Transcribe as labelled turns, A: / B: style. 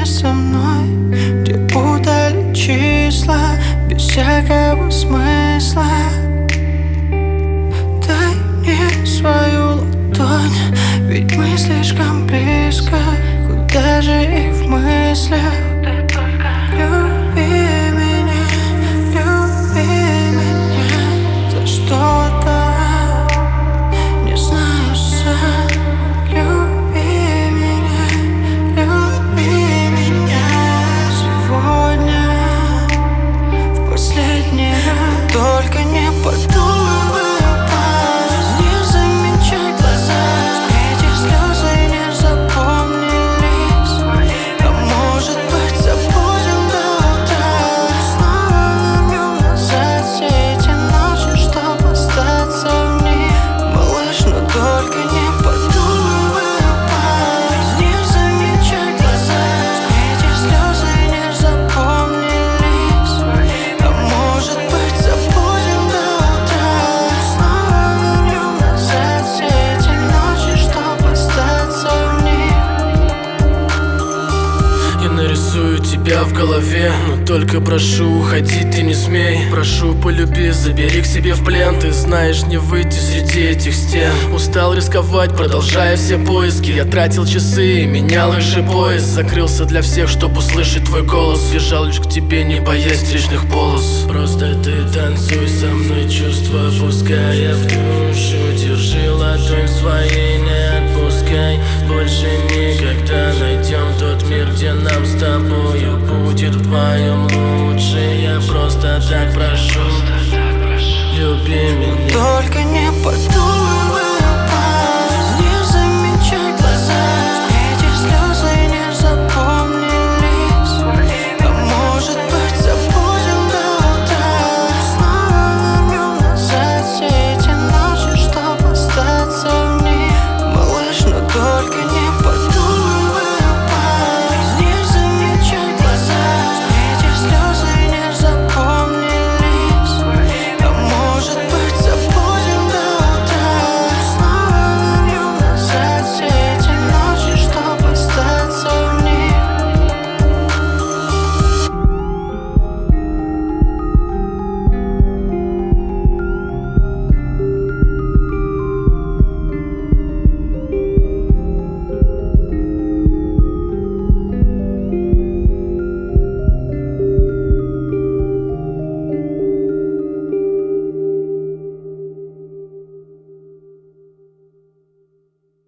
A: со мной, где путали числа без всякого смысла. Дай мне свою ладонь, ведь мы слишком близко, хоть даже и в мыслях. Люби меня, за что-то, не знаю сам. Люби меня сегодня, в последний раз. Только не подумай, не замечай глаза, эти слезы не запомнились. А может быть, забудем до утра, снова вернем назад все эти ночи, чтоб остаться в них. Малыш, но только не подумай, не замечай глаза, эти слезы не запомнились. А может быть, забудем до утра, снова вернем назад все эти ночи, чтоб остаться в них.
B: Я нарисую тебя в голове, но только прошу, уходить ты не смей. Прошу, полюби, забери к себе в плен. Ты знаешь, не выйти среди этих стен. Устал рисковать, продолжая все поиски. Я тратил часы, менял их же пояс. Закрылся для всех, чтобы услышать твой голос. Бежал лишь к тебе, не боясь встречных полос. Просто ты танцуй со мной, чувства пуская в душу. Держи ладонь своей, не отпускай. Больше никогда найдем тот мир, где нам с тобою будет вдвоем лучше. Я просто так прошу, люби меня.